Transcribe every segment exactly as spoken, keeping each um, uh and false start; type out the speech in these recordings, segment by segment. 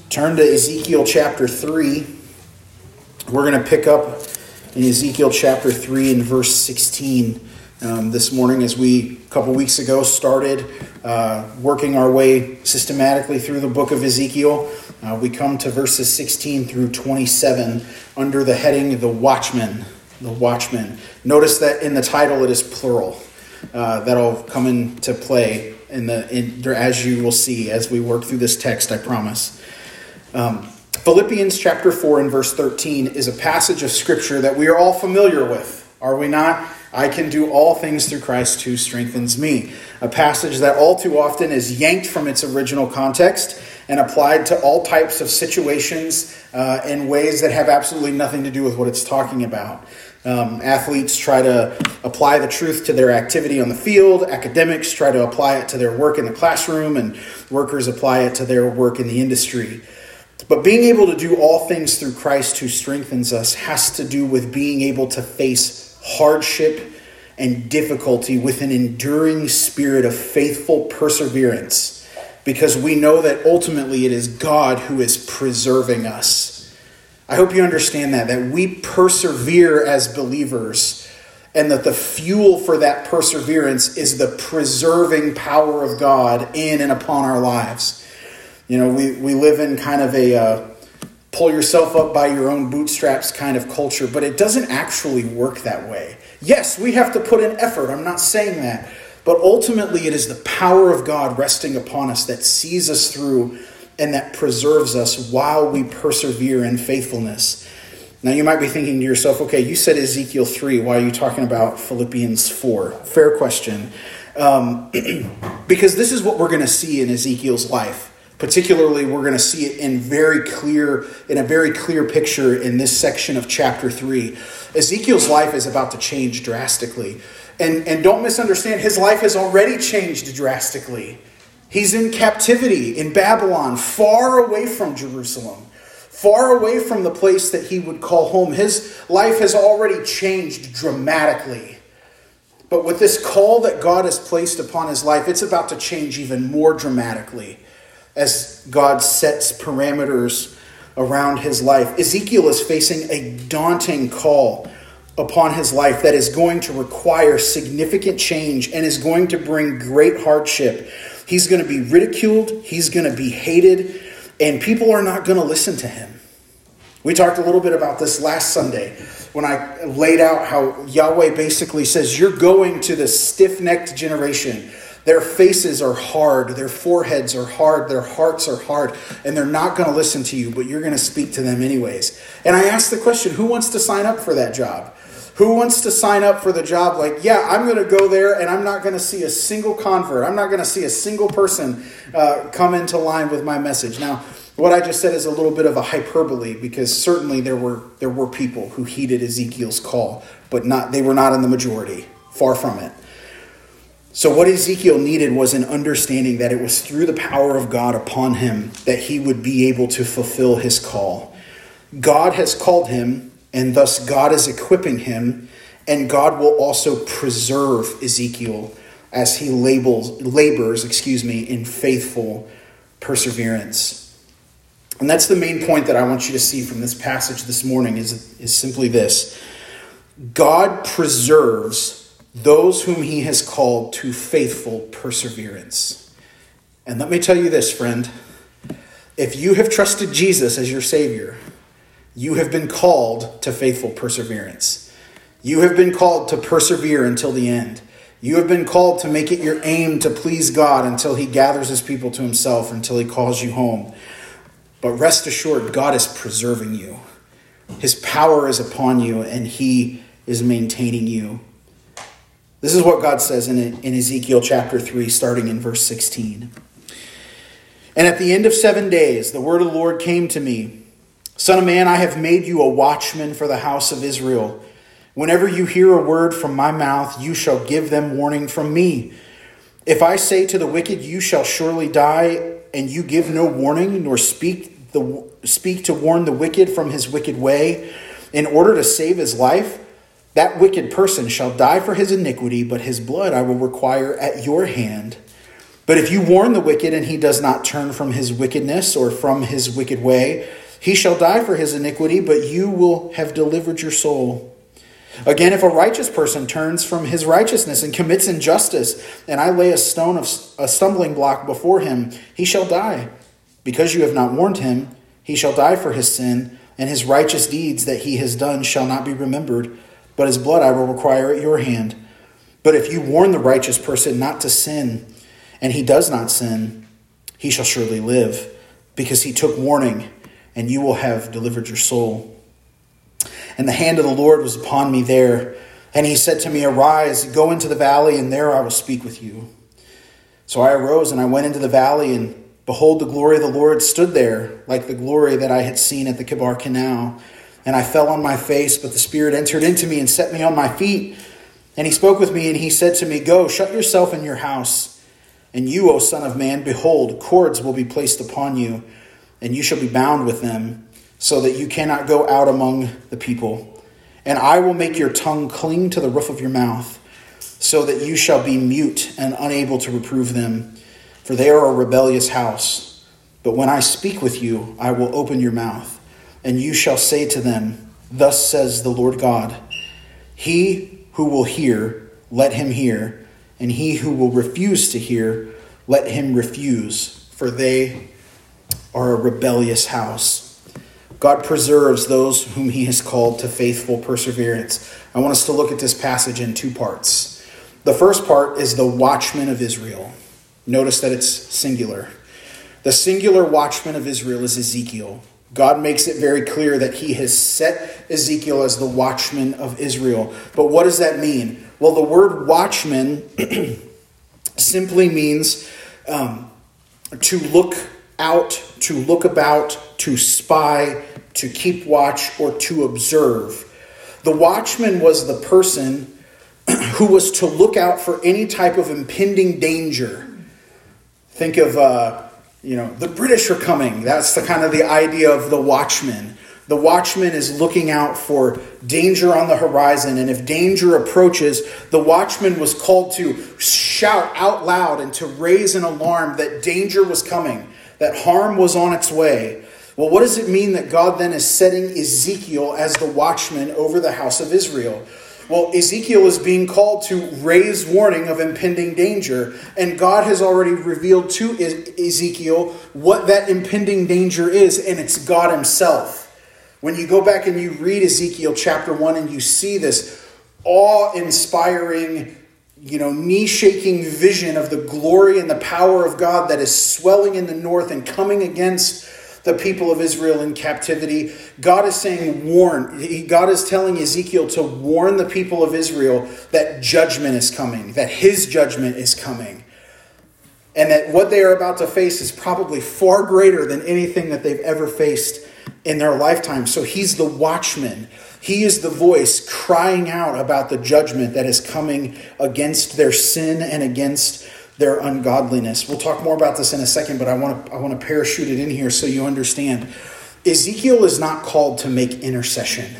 Turn to Ezekiel chapter three. We're going to pick up in Ezekiel chapter three and verse sixteen um, this morning, as we a couple weeks ago started uh, working our way systematically through the book of Ezekiel. Uh, we come to verses sixteen through twenty-seven under the heading The Watchman. The Watchman. Notice that in the title it is plural. Uh, that'll come into play in the in, as you will see as we work through this text, I promise. Um, Philippians chapter four and verse thirteen is a passage of scripture that we are all familiar with, are we not? I can do all things through Christ who strengthens me. A passage that all too often is yanked from its original context and applied to all types of situations uh, in ways that have absolutely nothing to do with what it's talking about. Um, athletes try to apply the truth to their activity on the field. Academics try to apply it to their work in the classroom, and workers apply it to their work in the industry. But being able to do all things through Christ who strengthens us has to do with being able to face hardship and difficulty with an enduring spirit of faithful perseverance, because we know that ultimately it is God who is preserving us. I hope you understand that, that we persevere as believers, and that the fuel for that perseverance is the preserving power of God in and upon our lives. You know, we, we live in kind of a uh, pull yourself up by your own bootstraps kind of culture, but it doesn't actually work that way. Yes, we have to put in effort. I'm not saying that. But ultimately, it is the power of God resting upon us that sees us through and that preserves us while we persevere in faithfulness. Now, you might be thinking to yourself, okay, you said Ezekiel three. Why are you talking about Philippians four? Fair question. Um, because this is what we're going to see in Ezekiel's life. Particularly, we're going to see it in very clear, in a very clear picture in this section of chapter three. Ezekiel's life is about to change drastically. And, and don't misunderstand, his life has already changed drastically. He's in captivity in Babylon, far away from Jerusalem, far away from the place that he would call home. His life has already changed dramatically. But with this call that God has placed upon his life, it's about to change even more dramatically as God sets parameters around his life. Ezekiel is facing a daunting call upon his life that is going to require significant change and is going to bring great hardship. He's going to be ridiculed, he's going to be hated, and people are not going to listen to him. We talked a little bit about this last Sunday when I laid out how Yahweh basically says, you're going to the stiff-necked generation. Their faces are hard, their foreheads are hard, their hearts are hard, and they're not going to listen to you, but you're going to speak to them anyways. And I asked the question, who wants to sign up for that job? Who wants to sign up for the job like, yeah, I'm going to go there and I'm not going to see a single convert. I'm not going to see a single person uh, come into line with my message. Now, what I just said is a little bit of a hyperbole, because certainly there were there were people who heeded Ezekiel's call, but not they were not in the majority, far from it. So what Ezekiel needed was an understanding that it was through the power of God upon him that he would be able to fulfill his call. God has called him, and thus God is equipping him, and God will also preserve Ezekiel as he labels, labors, excuse me, in faithful perseverance. And that's the main point that I want you to see from this passage this morning is, is simply this. God preserves those whom he has called to faithful perseverance. And let me tell you this, friend. If you have trusted Jesus as your Savior, you have been called to faithful perseverance. You have been called to persevere until the end. You have been called to make it your aim to please God until he gathers his people to himself, until he calls you home. But rest assured, God is preserving you. His power is upon you, and he is maintaining you. This is what God says in, in Ezekiel chapter three, starting in verse sixteen. And at the end of seven days, the word of the Lord came to me. Son of man, I have made you a watchman for the house of Israel. Whenever you hear a word from my mouth, you shall give them warning from me. If I say to the wicked, you shall surely die, and you give no warning, nor speak the speak to warn the wicked from his wicked way, in order to save his life, that wicked person shall die for his iniquity, but his blood I will require at your hand. But if you warn the wicked and he does not turn from his wickedness or from his wicked way, he shall die for his iniquity, but you will have delivered your soul. Again, if a righteous person turns from his righteousness and commits injustice, and I lay a stone of a stumbling block before him, he shall die. Because you have not warned him, he shall die for his sin, and his righteous deeds that he has done shall not be remembered, but his blood I will require at your hand. But if you warn the righteous person not to sin, and he does not sin, he shall surely live, because he took warning, and you will have delivered your soul. And the hand of the Lord was upon me there, and he said to me, Arise, go into the valley, and there I will speak with you. So I arose, and I went into the valley, and behold, the glory of the Lord stood there, like the glory that I had seen at the Kibar Canal. And I fell on my face, but the Spirit entered into me and set me on my feet. And he spoke with me, and he said to me, Go, shut yourself in your house. And you, O son of man, behold, cords will be placed upon you, and you shall be bound with them, so that you cannot go out among the people. And I will make your tongue cling to the roof of your mouth, so that you shall be mute and unable to reprove them. For they are a rebellious house. But when I speak with you, I will open your mouth, and you shall say to them, Thus says the Lord God, He who will hear, let him hear, and he who will refuse to hear, let him refuse, for they are a rebellious house. God preserves those whom he has called to faithful perseverance. I want us to look at this passage in two parts. The first part is the watchman of Israel. Notice that it's singular. The singular watchman of Israel is Ezekiel. God makes it very clear that he has set Ezekiel as the watchman of Israel. But what does that mean? Well, the word watchman simply means um, to look out, to look about, to spy, to keep watch, or to observe. The watchman was the person who was to look out for any type of impending danger. Think of, uh, you know, the British are coming. That's the kind of the idea of the watchman. The watchman is looking out for danger on the horizon. And if danger approaches, the watchman was called to shout out loud and to raise an alarm that danger was coming, that harm was on its way. Well, what does it mean that God then is setting Ezekiel as the watchman over the house of Israel? Well, Ezekiel is being called to raise warning of impending danger. And God has already revealed to Ezekiel what that impending danger is, and it's God himself. When you go back and you read Ezekiel chapter one and you see this awe-inspiring, you know, knee-shaking vision of the glory and the power of God that is swelling in the north and coming against the people of Israel in captivity, God is saying, warn. God is telling Ezekiel to warn the people of Israel that judgment is coming, that his judgment is coming. And that what they are about to face is probably far greater than anything that they've ever faced in their lifetime. So he's the watchman. He is the voice crying out about the judgment that is coming against their sin and against their ungodliness. We'll talk more about this in a second, but I want to I want to parachute it in here so you understand. Ezekiel is not called to make intercession.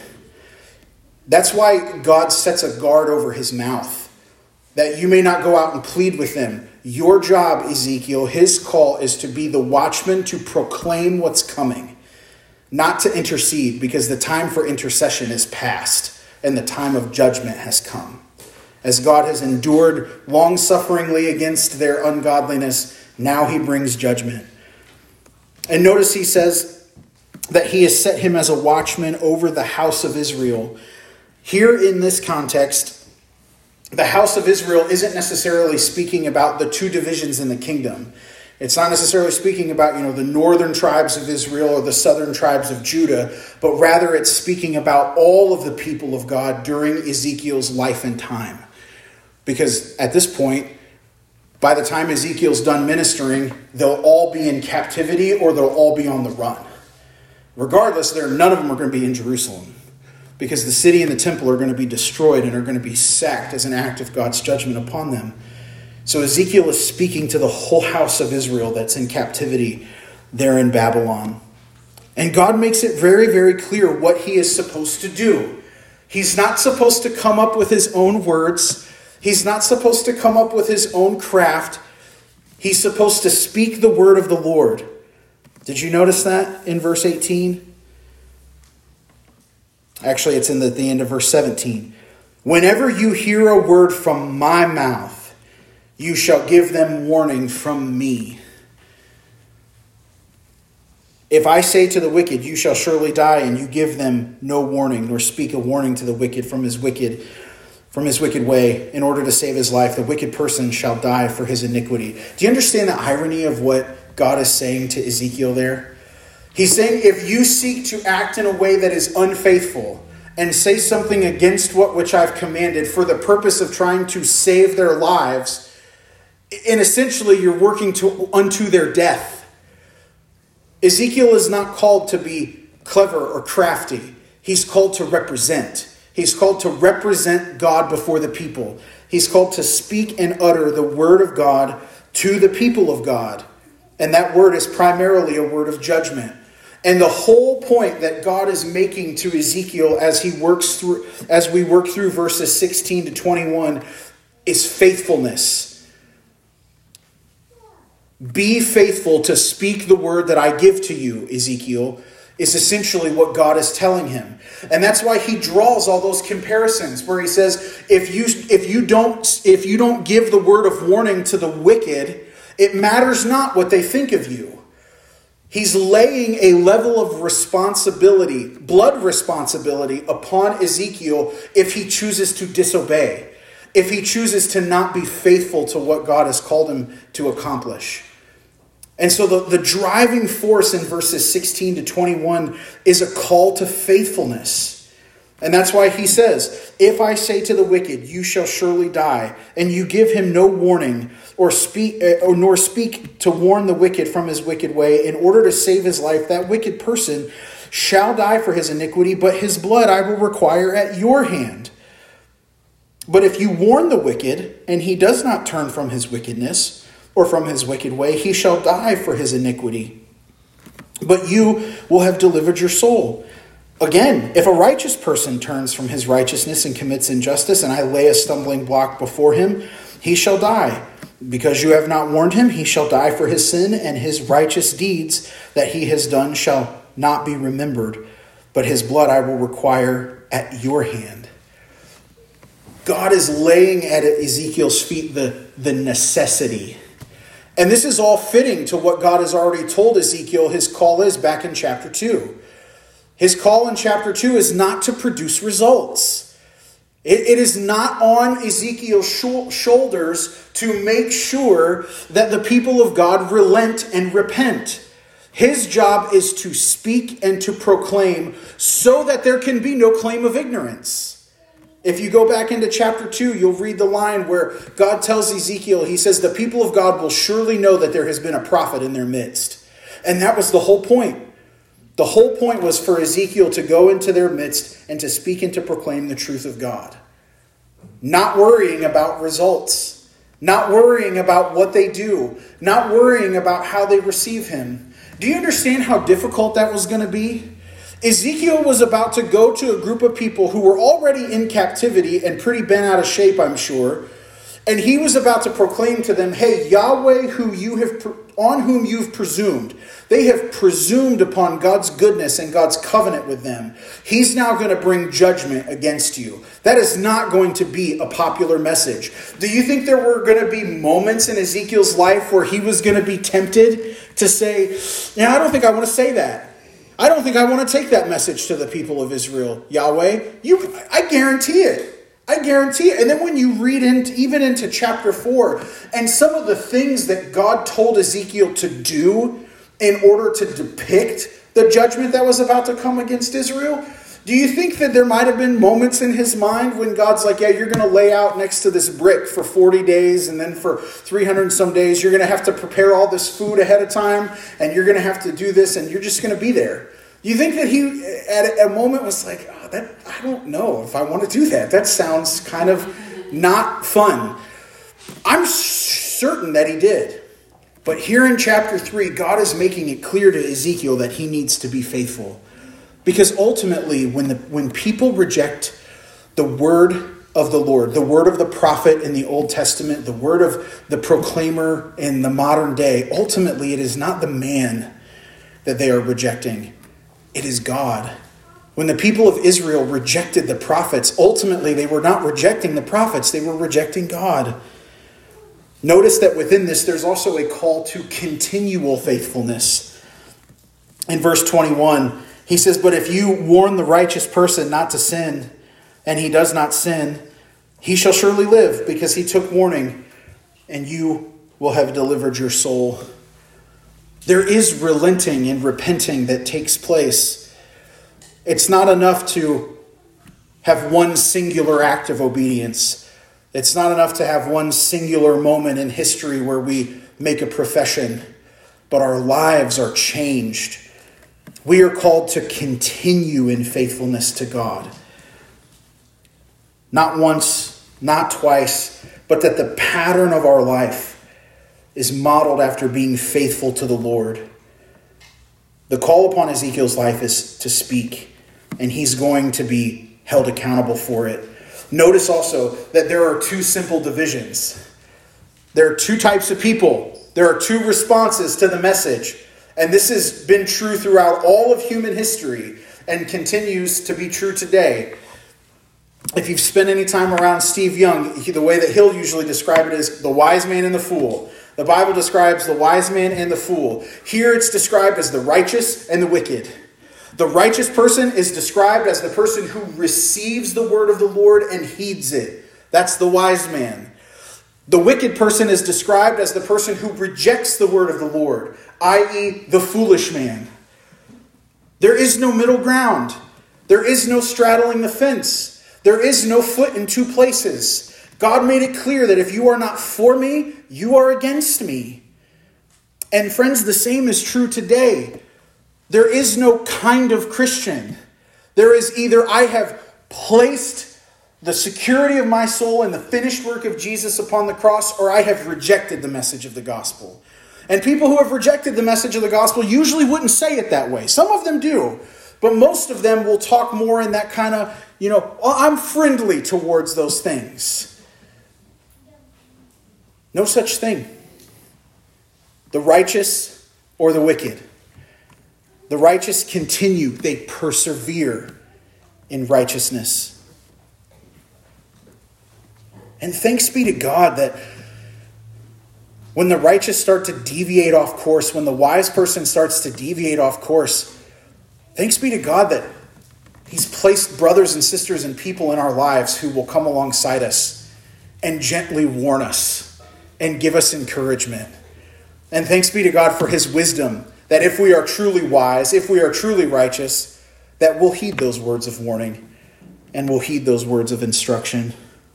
That's why God sets a guard over his mouth, that you may not go out and plead with them. Your job, Ezekiel, his call is to be the watchman, to proclaim what's coming, not to intercede, because the time for intercession is past and the time of judgment has come. As God has endured long-sufferingly against their ungodliness, now he brings judgment. And notice he says that he has set him as a watchman over the house of Israel. Here in this context, the house of Israel isn't necessarily speaking about the two divisions in the kingdom. It's not necessarily speaking about, you know, the northern tribes of Israel or the southern tribes of Judah, but rather it's speaking about all of the people of God during Ezekiel's life and time. Because at this point, by the time Ezekiel's done ministering, they'll all be in captivity or they'll all be on the run. Regardless, there none of them are going to be in Jerusalem, because the city and the temple are going to be destroyed and are going to be sacked as an act of God's judgment upon them. So Ezekiel is speaking to the whole house of Israel that's in captivity there in Babylon. And God makes it very, very clear what he is supposed to do. He's not supposed to come up with his own words. He's not supposed to come up with his own craft. He's supposed to speak the word of the Lord. Did you notice that in verse eighteen? Actually, it's in the, the end of verse seventeen. Whenever you hear a word from my mouth, you shall give them warning from me. If I say to the wicked, you shall surely die, and you give them no warning, nor speak a warning to the wicked from his wicked, from his wicked way, in order to save his life, the wicked person shall die for his iniquity. Do you understand the irony of what God is saying to Ezekiel there? He's saying, if you seek to act in a way that is unfaithful and say something against what which I've commanded for the purpose of trying to save their lives, and essentially you're working to unto their death. Ezekiel is not called to be clever or crafty. He's called to represent. He's called to represent God before the people. He's called to speak and utter the word of God to the people of God. And that word is primarily a word of judgment. And the whole point that God is making to Ezekiel as he works through, as we work through verses sixteen to twenty-one, is faithfulness. Be faithful to speak the word that I give to you, Ezekiel, is essentially what God is telling him. And that's why he draws all those comparisons where he says, if you if you don't if you don't give the word of warning to the wicked, it matters not what they think of you. He's laying a level of responsibility, blood responsibility, upon Ezekiel if he chooses to disobey, if he chooses to not be faithful to what God has called him to accomplish. And so the, the driving force in verses sixteen to twenty-one is a call to faithfulness. And that's why he says, if I say to the wicked, you shall surely die, and you give him no warning, or speak, or nor speak to warn the wicked from his wicked way, in order to save his life, that wicked person shall die for his iniquity, but his blood I will require at your hand. But if you warn the wicked, and he does not turn from his wickedness, or from his wicked way, he shall die for his iniquity. But you will have delivered your soul. Again, if a righteous person turns from his righteousness and commits injustice, and I lay a stumbling block before him, he shall die. Because you have not warned him, he shall die for his sin, and his righteous deeds that he has done shall not be remembered. But his blood I will require at your hand. God is laying at Ezekiel's feet the, the necessity. And this is all fitting to what God has already told Ezekiel his call is back in chapter two. His call in chapter two is not to produce results. It, it is not on Ezekiel's sh- shoulders to make sure that the people of God relent and repent. His job is to speak and to proclaim so that there can be no claim of ignorance. If you go back into chapter two, you'll read the line where God tells Ezekiel, he says, the people of God will surely know that there has been a prophet in their midst. And that was the whole point. The whole point was for Ezekiel to go into their midst and to speak and to proclaim the truth of God. Not worrying about results. Not worrying about what they do. Not worrying about how they receive him. Do you understand how difficult that was going to be? Ezekiel was about to go to a group of people who were already in captivity and pretty bent out of shape, I'm sure. And he was about to proclaim to them, hey, Yahweh, who you have on whom you've presumed, they have presumed upon God's goodness and God's covenant with them. He's now going to bring judgment against you. That is not going to be a popular message. Do you think there were going to be moments in Ezekiel's life where he was going to be tempted to say, yeah, I don't think I want to say that. I don't think I want to take that message to the people of Israel, Yahweh. You, I guarantee it. I guarantee it. And then when you read into, even into chapter four, and some of the things that God told Ezekiel to do in order to depict the judgment that was about to come against Israel, do you think that there might have been moments in his mind when God's like, yeah, you're going to lay out next to this brick for forty days, and then for three hundred and some days, you're going to have to prepare all this food ahead of time, and you're going to have to do this, and you're just going to be there. Do you think that he, at a moment, was like, oh, that I don't know if I want to do that. That sounds kind of not fun. I'm certain that he did. But here in chapter three, God is making it clear to Ezekiel that he needs to be faithful. Because ultimately, when the when people reject the word of the Lord, the word of the prophet in the Old Testament, the word of the proclaimer in the modern day, ultimately it is not the man that they are rejecting. It is God. When the people of Israel rejected the prophets, ultimately they were not rejecting the prophets, they were rejecting God. Notice that within this, there's also a call to continual faithfulness. In verse twenty-one, he says, "But if you warn the righteous person not to sin, and he does not sin, he shall surely live, because he took warning, and you will have delivered your soul." There is relenting and repenting that takes place. It's not enough to have one singular act of obedience. It's not enough to have one singular moment in history where we make a profession, but our lives are changed. We are called to continue in faithfulness to God. Not once, not twice, but that the pattern of our life is modeled after being faithful to the Lord. The call upon Ezekiel's life is to speak, and he's going to be held accountable for it. Notice also that there are two simple divisions. There are two types of people. There are two responses to the message. And this has been true throughout all of human history and continues to be true today. If you've spent any time around Steve Young, the way that he'll usually describe it is the wise man and the fool. The Bible describes the wise man and the fool. Here it's described as the righteous and the wicked. The righteous person is described as the person who receives the word of the Lord and heeds it. That's the wise man. The wicked person is described as the person who rejects the word of the Lord, that is the foolish man. There is no middle ground. There is no straddling the fence. There is no foot in two places. God made it clear that if you are not for me, you are against me. And friends, the same is true today. There is no kind of Christian. There is either I have placed the security of my soul in the finished work of Jesus upon the cross, or I have rejected the message of the gospel. And people who have rejected the message of the gospel usually wouldn't say it that way. Some of them do. But most of them will talk more in that kind of, you know, oh, I'm friendly towards those things. No such thing. The righteous or the wicked. The righteous continue. They persevere in righteousness. And thanks be to God that when the righteous start to deviate off course, when the wise person starts to deviate off course, thanks be to God that He's placed brothers and sisters and people in our lives who will come alongside us and gently warn us and give us encouragement. And thanks be to God for His wisdom, that if we are truly wise, if we are truly righteous, that we'll heed those words of warning and we'll heed those words of instruction.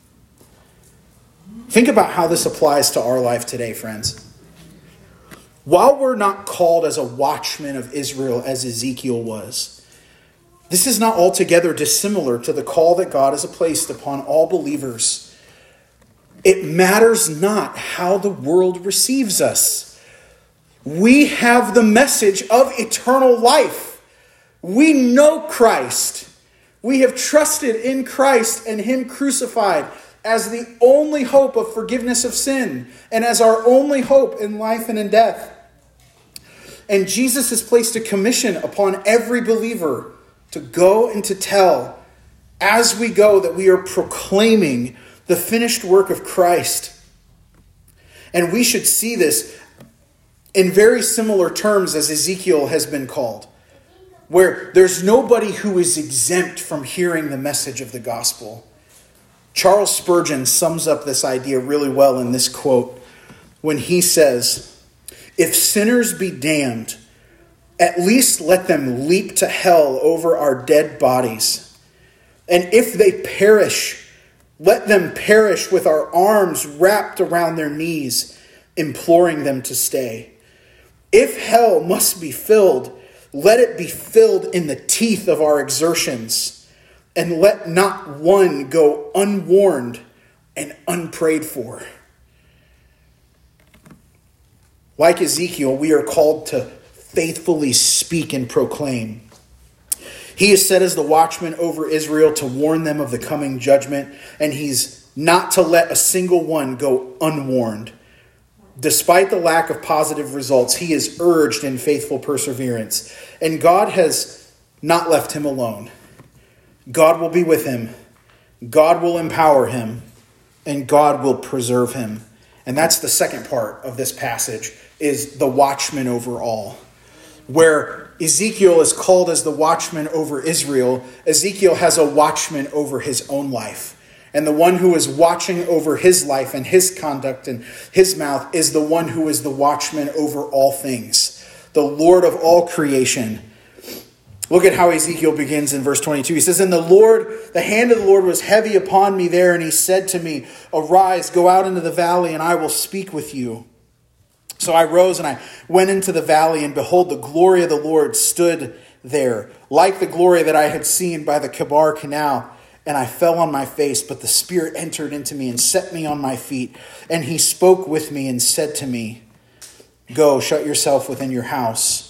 Think about how this applies to our life today, friends. While we're not called as a watchman of Israel as Ezekiel was, this is not altogether dissimilar to the call that God has placed upon all believers. It matters not how the world receives us. We have the message of eternal life. We know Christ. We have trusted in Christ and Him crucified as the only hope of forgiveness of sin and as our only hope in life and in death. And Jesus has placed a commission upon every believer to go and to tell as we go that we are proclaiming the finished work of Christ. And we should see this in very similar terms as Ezekiel has been called, where there's nobody who is exempt from hearing the message of the gospel. Charles Spurgeon sums up this idea really well in this quote when he says, "If sinners be damned, at least let them leap to hell over our dead bodies. And if they perish, let them perish with our arms wrapped around their knees, imploring them to stay. If hell must be filled, let it be filled in the teeth of our exertions, and let not one go unwarned and unprayed for." Like Ezekiel, we are called to faithfully speak and proclaim. He is set as the watchman over Israel to warn them of the coming judgment, and he's not to let a single one go unwarned. Despite the lack of positive results, he is urged in faithful perseverance. And God has not left him alone. God will be with him. God will empower him. And God will preserve him. And that's the second part of this passage, is the watchman over all. Where Ezekiel is called as the watchman over Israel, Ezekiel has a watchman over his own life. And the one who is watching over his life and his conduct and his mouth is the one who is the watchman over all things, the Lord of all creation. Look at how Ezekiel begins in verse twenty-two. He says, "And the Lord, the hand of the Lord was heavy upon me there, and he said to me, 'Arise, go out into the valley, and I will speak with you.' So I rose and I went into the valley, and behold, the glory of the Lord stood there, like the glory that I had seen by the Kebar Canal. And I fell on my face, but the Spirit entered into me and set me on my feet. And he spoke with me and said to me, 'Go, shut yourself within your house.'"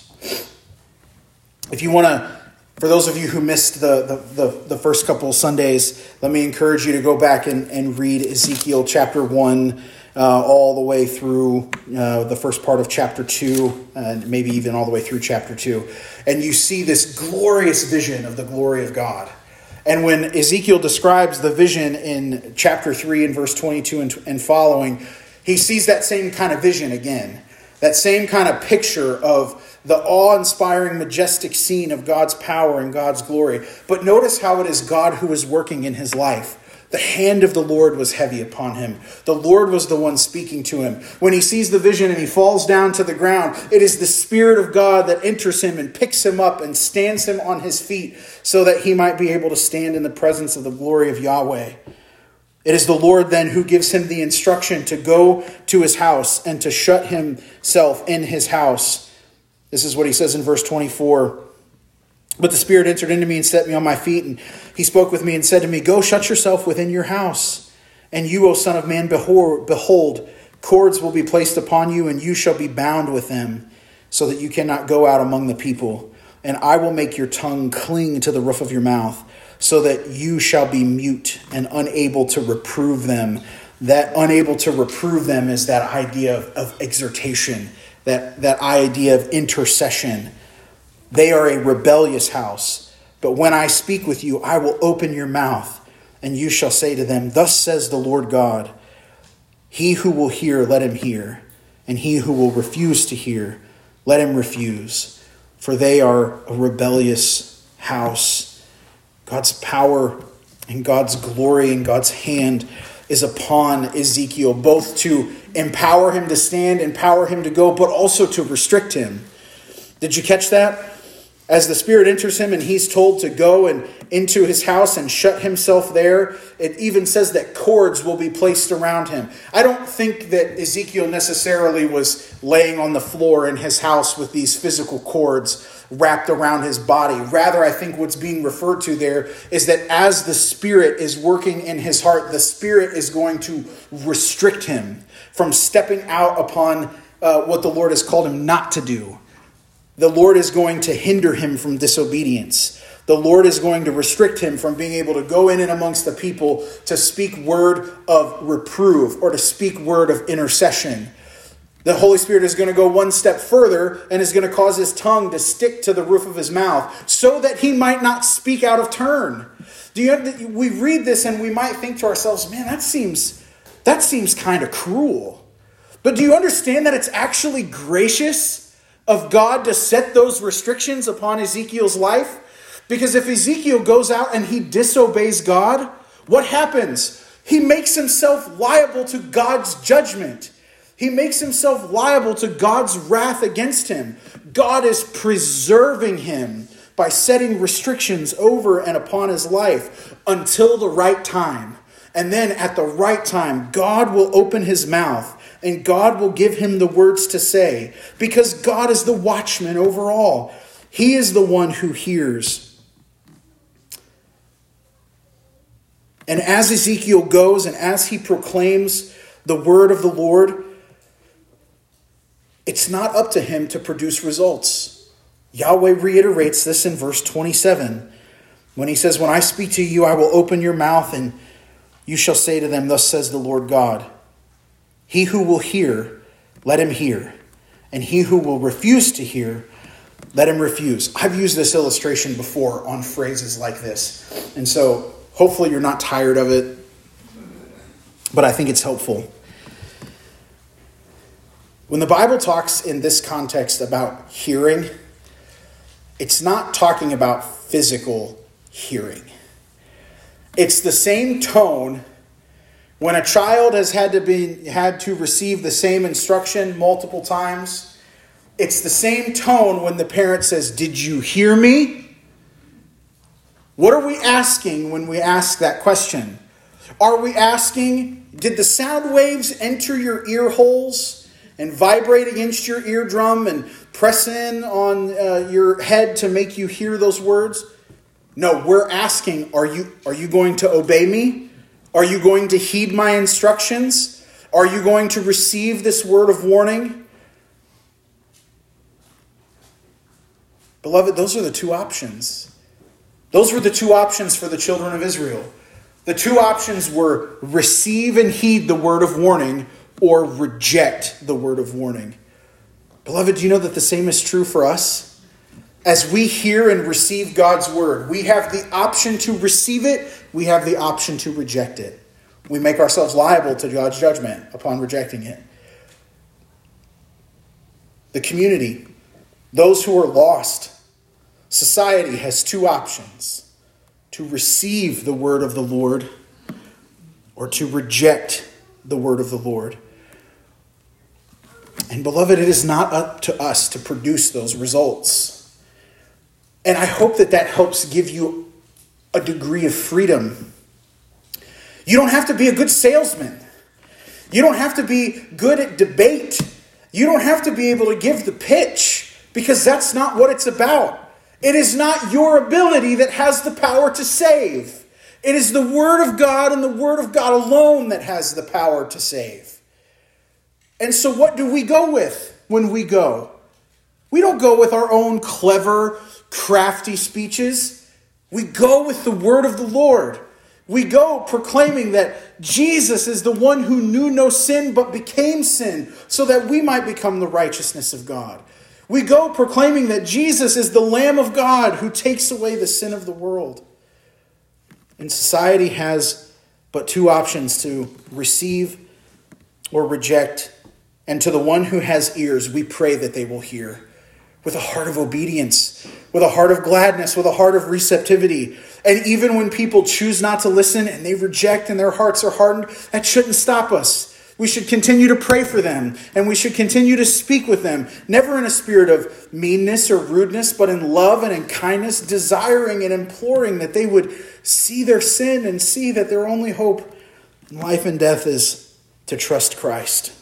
If you want to, for those of you who missed the, the, the, the first couple of Sundays, let me encourage you to go back and, and read Ezekiel chapter one uh, all the way through uh, the first part of chapter two, and maybe even all the way through chapter two. And you see this glorious vision of the glory of God. And when Ezekiel describes the vision in chapter three and verse twenty-two and, and following, he sees that same kind of vision again. That same kind of picture of the awe-inspiring, majestic scene of God's power and God's glory. But notice how it is God who is working in his life. The hand of the Lord was heavy upon him. The Lord was the one speaking to him. When he sees the vision and he falls down to the ground, it is the Spirit of God that enters him and picks him up and stands him on his feet so that he might be able to stand in the presence of the glory of Yahweh. It is the Lord then who gives him the instruction to go to his house and to shut himself in his house. This is what he says in verse twenty-four. "But the Spirit entered into me and set me on my feet, and he spoke with me and said to me, 'Go, shut yourself within your house. And you, O son of man, behold, cords will be placed upon you, and you shall be bound with them, so that you cannot go out among the people. And I will make your tongue cling to the roof of your mouth, so that you shall be mute and unable to reprove them.'" That unable to reprove them is that idea of, of exhortation, that, that idea of intercession. They are a rebellious house. But when I speak with you, I will open your mouth, and you shall say to them, 'Thus says the Lord God, he who will hear, let him hear. And he who will refuse to hear, let him refuse. For they are a rebellious house.'" God's power and God's glory and God's hand is upon Ezekiel, both to empower him to stand, empower him to go, but also to restrict him. Did you catch that? As the Spirit enters him and he's told to go and into his house and shut himself there, it even says that cords will be placed around him. I don't think that Ezekiel necessarily was laying on the floor in his house with these physical cords wrapped around his body. Rather, I think what's being referred to there is that as the Spirit is working in his heart, the Spirit is going to restrict him from stepping out upon uh, what the Lord has called him not to do. The Lord is going to hinder him from disobedience. The Lord is going to restrict him from being able to go in and amongst the people to speak word of reproof or to speak word of intercession. The Holy Spirit is going to go one step further and is going to cause his tongue to stick to the roof of his mouth so that he might not speak out of turn. Do you? We read this and we might think to ourselves, man, that seems, that seems kind of cruel. But do you understand that it's actually gracious of God to set those restrictions upon Ezekiel's life? Because if Ezekiel goes out and he disobeys God, what happens? He makes himself liable to God's judgment. He makes himself liable to God's wrath against him. God is preserving him by setting restrictions over and upon his life until the right time. And then at the right time, God will open his mouth and God will give him the words to say, because God is the watchman over all. He is the one who hears. And as Ezekiel goes and as he proclaims the word of the Lord, it's not up to him to produce results. Yahweh reiterates this in verse twenty-seven. When he says, when I speak to you, I will open your mouth and you shall say to them, thus says the Lord God. He who will hear, let him hear. And he who will refuse to hear, let him refuse. I've used this illustration before on phrases like this. And so hopefully you're not tired of it, but I think it's helpful. When the Bible talks in this context about hearing, it's not talking about physical hearing. It's the same tone when a child has had to be had to receive the same instruction multiple times. It's the same tone when the parent says, "Did you hear me?" What are we asking when we ask that question? Are we asking, did the sound waves enter your ear holes and vibrate against your eardrum and press in on uh, your head to make you hear those words? No, we're asking, are you, are you going to obey me? Are you going to heed my instructions? Are you going to receive this word of warning? Beloved, those are the two options. Those were the two options for the children of Israel. The two options were receive and heed the word of warning or reject the word of warning. Beloved, do you know that the same is true for us? As we hear and receive God's word, we have the option to receive it. We have the option to reject it. We make ourselves liable to God's judgment upon rejecting it. The community, those who are lost, society has two options: to receive the word of the Lord or to reject the word of the Lord. And beloved, it is not up to us to produce those results. And I hope that that helps give you a degree of freedom. You don't have to be a good salesman. You don't have to be good at debate. You don't have to be able to give the pitch, because that's not what it's about. It is not your ability that has the power to save. It is the word of God and the word of God alone that has the power to save. And so what do we go with when we go? We don't go with our own clever, crafty speeches. We go with the word of the Lord. We go proclaiming that Jesus is the one who knew no sin but became sin so that we might become the righteousness of God. We go proclaiming that Jesus is the Lamb of God who takes away the sin of the world. And society has but two options: to receive or reject. And to the one who has ears, we pray that they will hear with a heart of obedience, with a heart of gladness, with a heart of receptivity. And even when people choose not to listen and they reject and their hearts are hardened, that shouldn't stop us. We should continue to pray for them, and we should continue to speak with them, never in a spirit of meanness or rudeness, but in love and in kindness, desiring and imploring that they would see their sin and see that their only hope in life and death is to trust Christ.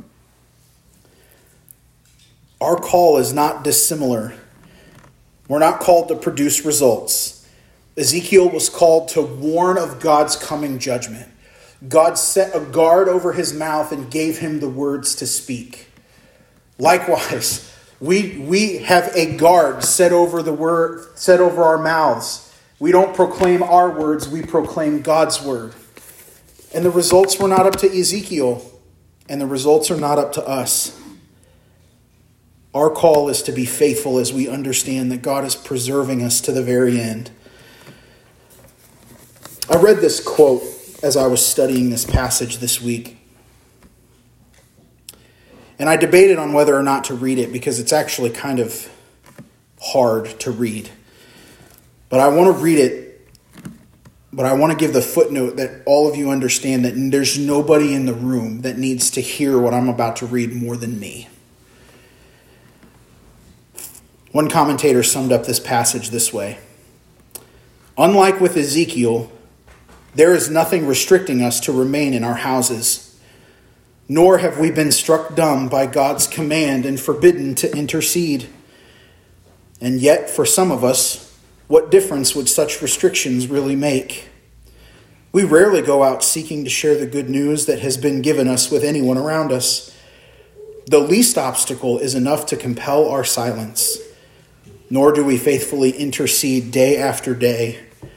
Our call is not dissimilar. We're not called to produce results. Ezekiel was called to warn of God's coming judgment. God set a guard over his mouth and gave him the words to speak. Likewise, we, we have a guard set over the word, set over our mouths. We don't proclaim our words, we proclaim God's word. And the results were not up to Ezekiel, and the results are not up to us. Our call is to be faithful as we understand that God is preserving us to the very end. I read this quote as I was studying this passage this week. And I debated on whether or not to read it because it's actually kind of hard to read. But I want to read it, but I want to give the footnote that all of you understand that there's nobody in the room that needs to hear what I'm about to read more than me. One commentator summed up this passage this way: unlike with Ezekiel, there is nothing restricting us to remain in our houses, nor have we been struck dumb by God's command and forbidden to intercede. And yet, for some of us, what difference would such restrictions really make? We rarely go out seeking to share the good news that has been given us with anyone around us. The least obstacle is enough to compel our silence. Nor do we faithfully intercede day after day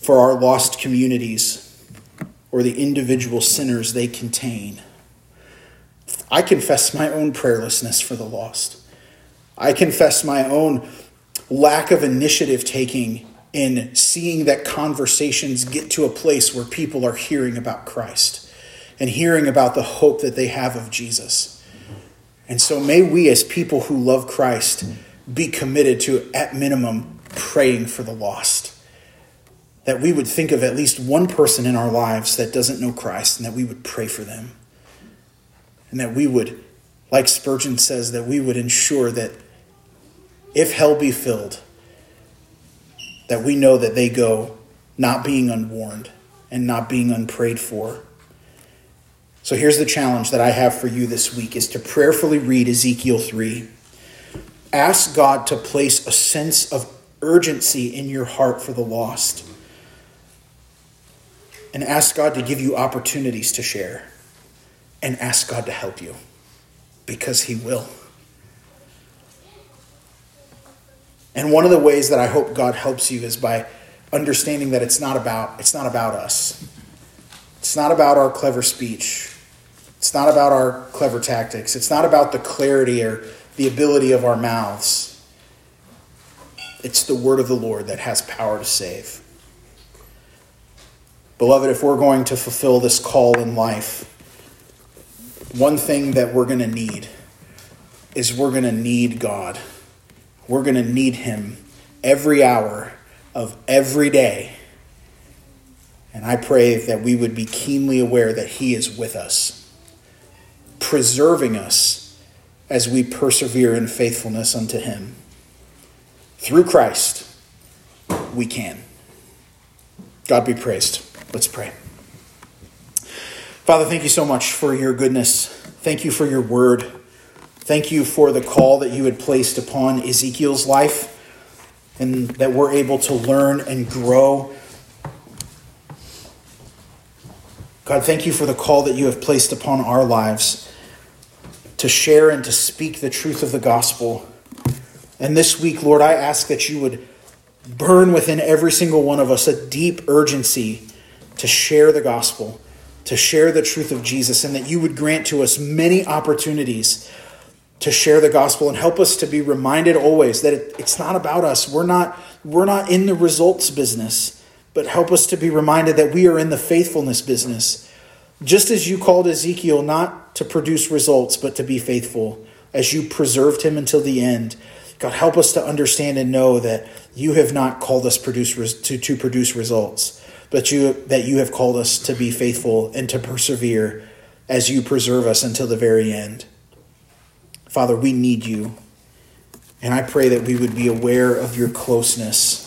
for our lost communities or the individual sinners they contain. I confess my own prayerlessness for the lost. I confess my own lack of initiative taking in seeing that conversations get to a place where people are hearing about Christ and hearing about the hope that they have of Jesus. And so may we, as people who love Christ, be committed to, at minimum, praying for the lost. That we would think of at least one person in our lives that doesn't know Christ, and that we would pray for them. And that we would, like Spurgeon says, that we would ensure that if hell be filled, that we know that they go not being unwarned and not being unprayed for. So here's the challenge that I have for you this week, is to prayerfully read Ezekiel three. Ask God to place a sense of urgency in your heart for the lost. And ask God to give you opportunities to share. And ask God to help you, because he will. And one of the ways that I hope God helps you is by understanding that it's not about, it's not about us. It's not about our clever speech. It's not about our clever tactics. It's not about the clarity or the ability of our mouths. It's the word of the Lord that has power to save. Beloved, if we're going to fulfill this call in life, one thing that we're going to need is we're going to need God. We're going to need him every hour of every day. And I pray that we would be keenly aware that he is with us, preserving us as we persevere in faithfulness unto him. Through Christ, we can. God be praised. Let's pray. Father, thank you so much for your goodness. Thank you for your word. Thank you for the call that you had placed upon Ezekiel's life, and that we're able to learn and grow. God, thank you for the call that you have placed upon our lives to share and to speak the truth of the gospel. And this week, Lord, I ask that you would burn within every single one of us a deep urgency to share the gospel, to share the truth of Jesus, and that you would grant to us many opportunities to share the gospel, and help us to be reminded always that it, it's not about us. We're not, we're not in the results business, but help us to be reminded that we are in the faithfulness business. Just as you called Ezekiel not to produce results, but to be faithful, as you preserved him until the end. God, help us to understand and know that you have not called us produce to, to produce results, but you that you have called us to be faithful and to persevere as you preserve us until the very end. Father, we need you, and I pray that we would be aware of your closeness,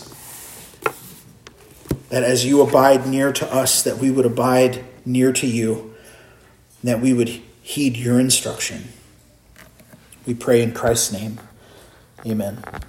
that as you abide near to us, that we would abide near to you, and that we would heed your instruction. We pray in Christ's name. Amen.